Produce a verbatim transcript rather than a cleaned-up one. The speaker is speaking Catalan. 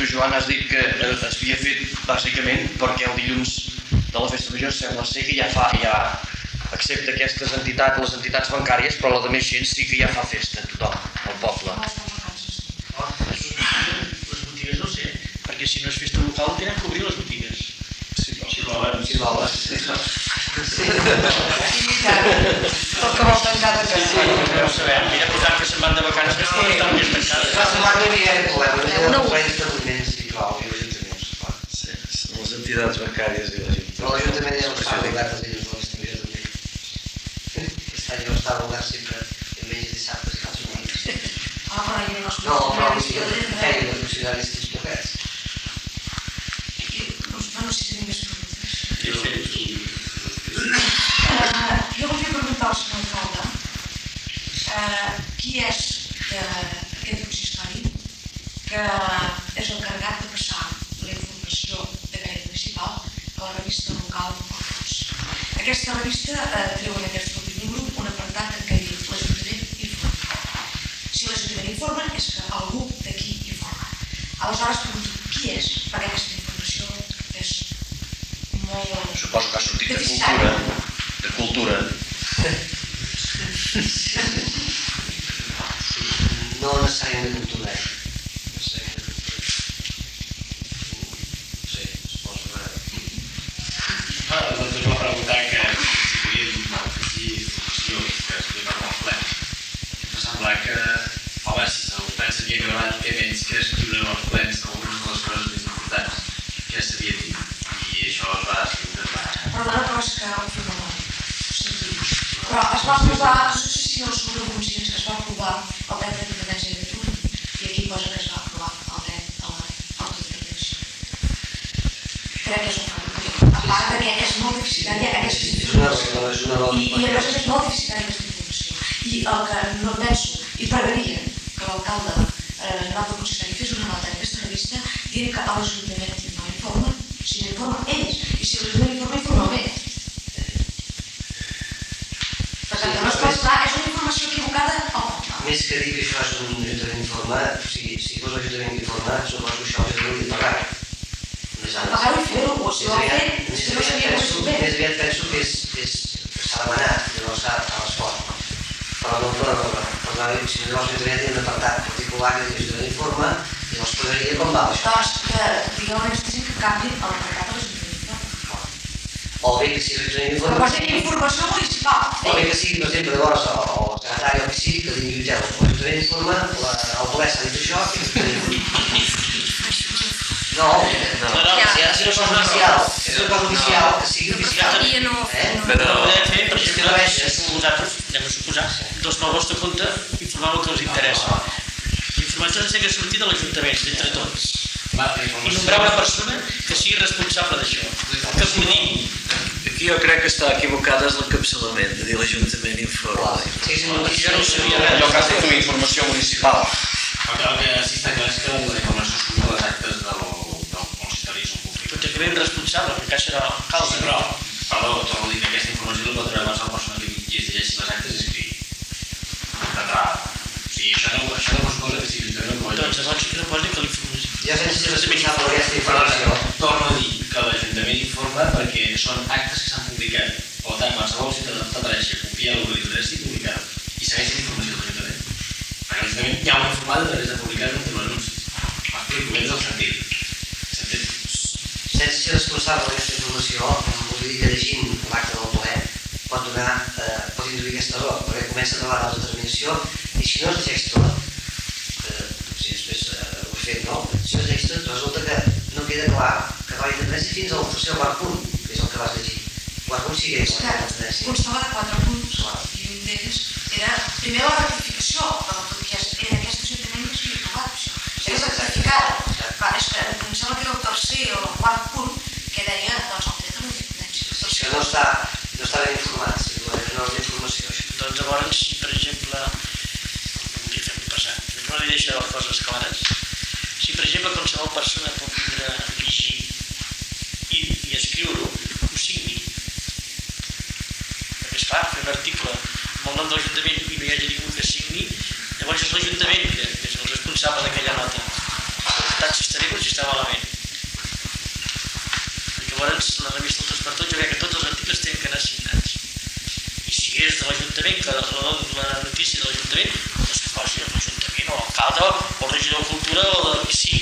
tu, Joan, has dit que es havia fet bàsicament perquè el dilluns de la festa major sembla ser que ja fa, ja accepta aquestes entitats, les entitats bancàries, però la de més gent sí que ja fa festa, tothom, al poble. Les botigues no sé, perquè si no és festa local tenen que obrir les botigues. Si volen. Si volen. Tot que vol tancar de casa. No ho sabem, mira, per tant que se'n van de vacances no estan més tancades. La setmana no hi ha problema, hi ha ple d'establiments i clau, i l'Ajuntament, clar. Sí, són les entitats bancàries i l'Ajuntament. Però l'Ajuntament ja no està obert els dilluns de l'Ajuntament també. Aquest any no estava obert sempre, diumenges i dissabtes i els diumenges. Ah, però hi ha els No, però funcionaris. feien els funcionaris que poquets. No sé si tenim més preguntes. Sí, Jo volia preguntar al senyor alcalde qui és aquest consistori que és l'encarregat de passar la informació de caire municipal a la revista local Fons. Aquesta revista treu en aquest últim grup un apartat en què diu l'Ajuntament informa. Si l'Ajuntament informa és que algú d'aquí informa. Aleshores pregunto qui és, perquè aquesta informació és molt... Suposo que ha sortit de cultura. De cultura. No necessàriament de cultura, eh? No necessàriament de cultura. No sé, suposo que... Ah, doncs us va preguntar que si podien afegir informació que es dona molt ple. Em sembla que, home, si se'l pensa que he gravat que menys que escriure en els plens algunes de les coses més importants que ja s'havia dit. I això es va escriure. Perdona, però és que ho fem molt. Però es va aprovar, no sé si els subrevolucions que es va aprovar el dret de independència de Catalunya i aquí posa que es va aprovar el dret a l'autodeterminació. Crec que és un problema. A part que és molt deficitària aquesta informació. I, i a més és molt deficitària aquesta informació. I el que no penso, i pregaria que l'alcalde eh, Nova Consistori fes una nota en aquesta revista dient que a l'Ajuntament no informa, si no informa ells, i si l'Ajuntament informa, informa el bé. Per tant, no es pot clar, és una informació equivocada o no? Més que dir que això és un ajuntament informat, o sigui, si fos l'ajuntament informat, suposo que això hauria de pagar. Pagar-ho i fer-ho, o si ho ha fet, si no sabia que ho Més aviat penso que s'ha demanat, llavors s'ha a l'esport. Però no, no, no, no. Si no l'ajuntament té un apartat particular que diu l'ajuntament informa, llavors pagaria com va això. Doncs que digueu a aquesta gent que canvi l'apartat de l'Ajuntament. O bé que sigui l'ajuntament Que informa. posi informació municipal. O bé que sigui, per exemple, llavors, o el secretari o que sigui, que digui, ja, l'ajuntament informa, el poder s'ha dit això, i no, no, si ha de ser una cosa oficial, si és una cosa oficial, que sigui oficial. Però podem fer, per exemple, vosaltres, anem a suposar, doncs pel vostre compte, informar el que us interessa. L'informació ha de sortir de l'Ajuntament, d'entre tots. I nombrar una persona que sigui responsable d'això, que coordini. Aquí jo crec que està equivocat és l'encapçalament, de dir l'Ajuntament informa. Jo no ho sabia. En lloc de fer informació municipal. El que sí està clar és que la informació surt de les actes del consistori són públics. Però té que haver un responsable, perquè serà l'alcalde. Però, perdó, torno a dir que aquesta informació la pot treure abans la persona que llegeixi les actes i escriu. D'entrada. O sigui, això no pressuposa que sigui l'Ajuntament no Doncs llavors que no posi que l'informació. Jo sense ser responsable d'aquesta informació. Torno a dir que l'Ajuntament informa perquè són actes que s'han publicat. Per tant, qualsevol ciutadà pot aparèixer, copiar alguna cosa i publicar-ho. I segueix sent informació de l'Ajuntament. Perquè l'Ajuntament ja ho ha informat a través de publicar-ho en un anunci. M'explico, vens al sentit. S'entén? Sense ser responsable d'aquesta informació, vull dir que llegint l'acte del ple pot donar, pot introduir aquest error, perquè comença a parlar de l'autodeterminació i si no es llegeix tot, si després ho he fet, no? Si no es llegeix tot, resulta que no queda clar que va independència fins al tercer o quart punt, que és el que vas llegir. Quart punt sí que és la independència. Constava de quatre punts i un d'ells era primer la ratificació de l'autodeterminació. En aquest ajuntament no s'havia aprovat això. És ratificat. És que em sembla que era el tercer o el quart punt que deia doncs, el dret a la independència. Això no està, no està ben informat, si no és una informació. Doncs llavors, si per exemple, li fem passar, no li deixa les coses clares. Si per exemple qualsevol persona pot vindre a llegir i, i escriure-ho, ho signi. Perquè esclar, fer un article amb el nom de l'Ajuntament i no hi hagi ningú que signi, llavors és l'Ajuntament que, que és el responsable d'aquella nota. Per tant, si estaré, si està malament. Perquè llavors la revista Tots per Tots, jo crec que tots els articles tenen que anar signats. I si és de l'Ajuntament, que la, la notícia de l'Ajuntament, doncs que posi l'Ajuntament o l'alcalde o el regidor de Cultura o de qui sigui.